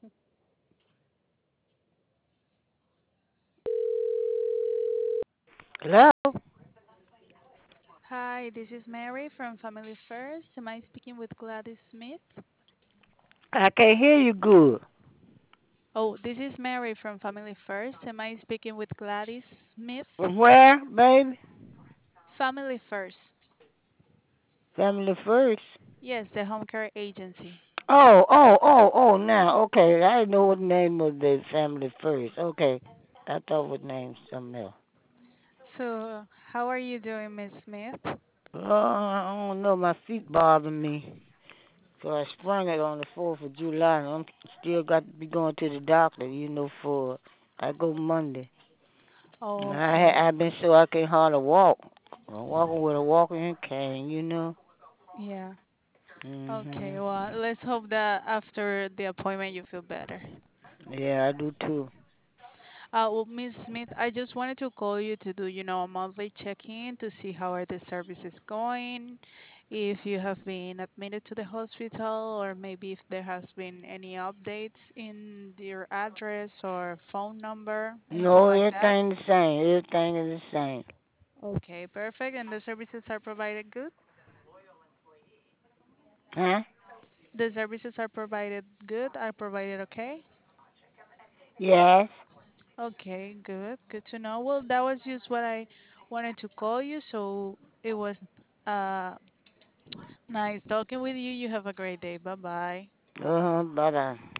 Hello? Hi, this is Mary from Family First. Am I speaking with Gladys Smith? I can't hear you good. Oh, this is Mary from Family First. Am I speaking with Gladys Smith? From where, baby? Family First. Family First. Yes, the home care agency. Now, okay. I didn't know what the name of the Family First. Okay. I thought it named something else. So, how are you doing, Miss Smith? I don't know. My feet bother me. So I sprung it on the 4th of July, and I'm still got to be going to the doctor, for I go Monday. Okay. I've been so I can hardly walk. I'm walking with a walking cane. Yeah. Okay, Mhm. well, let's hope that after the appointment you feel better. Yeah, I do too. Well, Miss Smith, I just wanted to call you to do, a monthly check-in to see how are the services going, if you have been admitted to the hospital, or maybe if there has been any updates in your address or phone number, anything No, like that. everything the same. Everything is the same. Okay, perfect. And the services are provided good? Huh? The services are provided good, are provided okay? Yes. Okay, good. Good to know. Well, that was just what I wanted to call you, so it was uh nice talking with you. You have a great day. Bye bye. Bye bye.